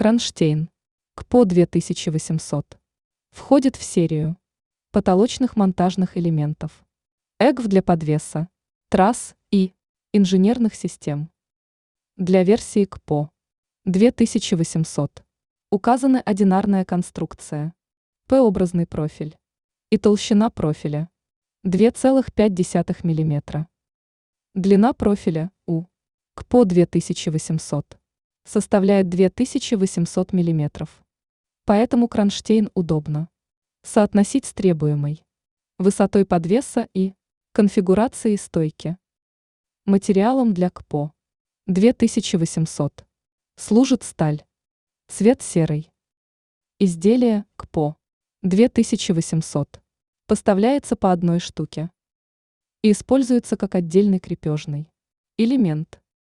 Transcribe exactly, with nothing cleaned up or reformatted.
Кронштейн КПО две тысячи восемьсот входит в серию потолочных монтажных элементов, ЭГВ для подвеса, трасс и инженерных систем. Для версии КПО две тысячи восемьсот указаны одинарная конструкция, П-образный профиль и толщина профиля два целых пять десятых миллиметра. Длина профиля У КПО две тысячи восемьсот составляет две тысячи восемьсот миллиметров. Поэтому кронштейн удобно соотносить с требуемой высотой подвеса и конфигурацией стойки. Материалом для КПО две тысячи восемьсот служит сталь. Цвет серый. Изделие КПО две тысячи восемьсот поставляется по одной штуке и используется как отдельный крепежный элемент.